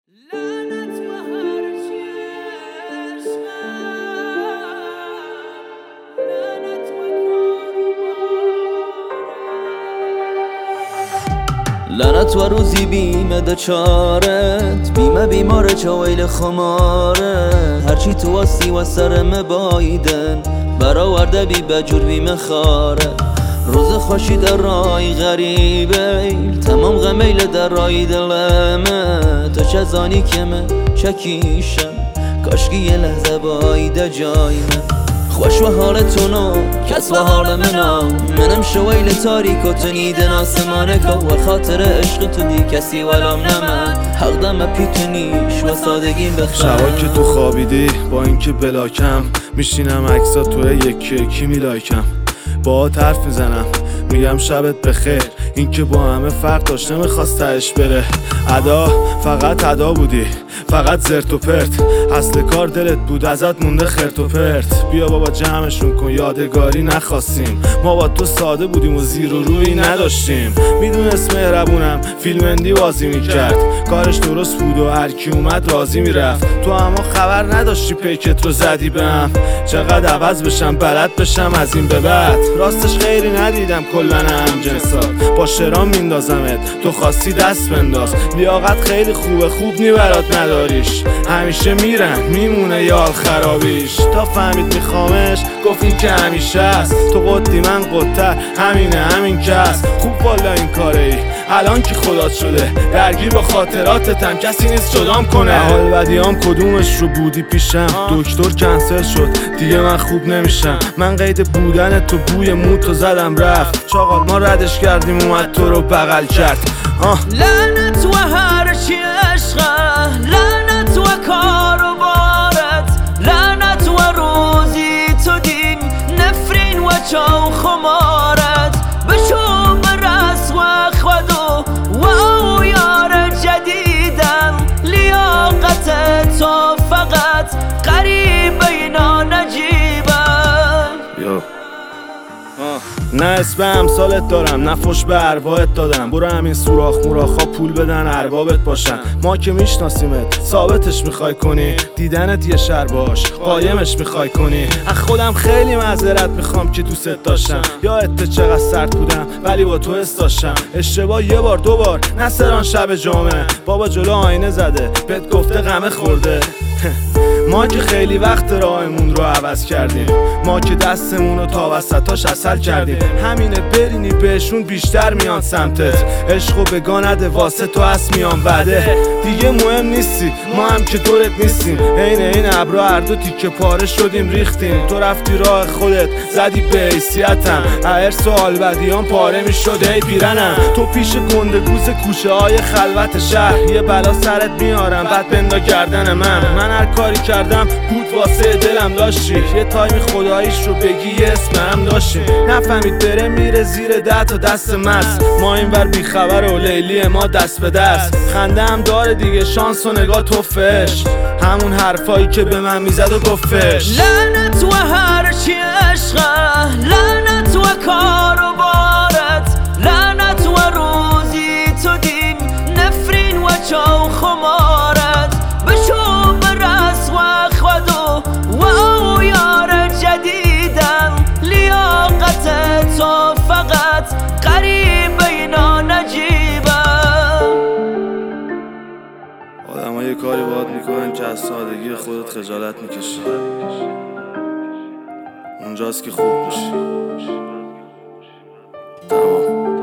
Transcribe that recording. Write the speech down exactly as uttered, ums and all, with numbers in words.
لعنت و روزی بیمه دچارت بیمه بیماره چه ویل خماره هرچی تو واستی و سرم بایدن برآورده بی بجور بیمه خاره روز خوشی در رای غریبه تمام غمیل در رای دلمه تو چه زانی که من چکیشم کاشکی یه لحظه بایده جای من خوش و حالتونو کس و حال منو منم شویل تاریک و تو نیدن آسمانه که و خاطر عشق تو دی کسی ولام نمن حق دم پیتونیش و سادگیم بخیر شبا که تو خوابیدی با اینکه بلاکم میشینم عکسا تو یکی یکی میلایکم با حرف میزنم میگم شبت بخیر این که با همه فرق داشت نمیخواست تهش بره ادا فقط ادا بودی فقط زرت و پرت اصل کار دلت بود ازت مونده خرت و پرت بیا بابا جمعشون کن یادگاری نخواستیم ما با تو ساده بودیم و زیر و روی نداشتیم میدونست مهربونم فیلم اندی بازی میکرد کارش درست بود و هرکی اومد راضی میرفت تو اما خبر نداشتی پیکت رو زدی بهم چقدر عوض بشم بلد بشم از این به بعد راستش خیلی ندیدم کلن هم جنسات با شرام میندازمت تو خواستی دست بنداز لیاقت خیلی خوبه خوب نیبرات نداریش همیشه میرن میمونه یال خرابیش تا فهمید میخوامش گفت این که همیشه است تو قدی من قدتر همینه همین کس خوب والا این کاره ای الان که خدات شده درگیر با خاطراتتم کسی نیست جدام کنه حال بدیام کدومش رو بودی پیشم دکتر کنسل شد دیگه من خوب نمیشم من قید بودن تو بوی موتو زدم رفت چاقال ما ردش کردیم اومد تو رو بغل کرد آه. لعنت و هرچی عشقه لعنت و کار و بارت لعنت و روزی تو دین نفرین و چاو خمارت بشو برس و خودو و او یار جدیدم لیاقت تو فقط قریب اینا نجیبم یو نه اسم امثالت دارم نه فش به ارواحت دادم برو همین سوراخ موراخا پول بدن اربابت باشن ما که میشناسیمت ثابتش میخوای کنی دیدنت یه شر باش قایمش میخوای کنی از خودم خیلی معذرت میخوام که دوست داشتم یادت چقدر سرد بودم ولی با تو حس داشتم اشتباه یه بار دو بار نه سران شب جمعه بابا جلو آینه زده بهت گفته غمه خورده ما که خیلی وقت راهمون رو عوض کردیم ما که دستمون رو تا وسطاش عسل کردیم همینه برینی بهشون بیشتر میان سمتت عشق و بگانده واسه تو هست میان وعده دیگه مهم نیستی ما هم که دورت نیستیم عین این ابرا هر دو تیکه پاره شدیم ریختیم تو رفتی راه خودت زدی به حیثیتم ارس و آلبدیان پاره میشد ای پیرنم تو پیش گندگوز کوچه های خلوت شهر یه بلا سرت میارم بعد بندا گردن من من هر کاری کردم بود واسه دلم داشتی یه تایم خداییش رو بگی یه اسمم داشتی نفهمید بره میره زیر ده تا دست مست ما این ور بیخبر و لیلی ما دست به دست خنده هم داره دیگه شانس و نگاه توفش همون حرفایی که به من میزد و گفتش لعنت و هرچی عشقه لعنت و کار و بارت لعنت و روزی تو دین نفرین و چاو خمارت بشو برس و خودو و او یار جدیدم لیاقت تو فقط قریب اینا نجیبم آدم ها یه کاری باید میکنن که از سادگی خودت خجالت میکشی اونجاست که خوب میشی تمام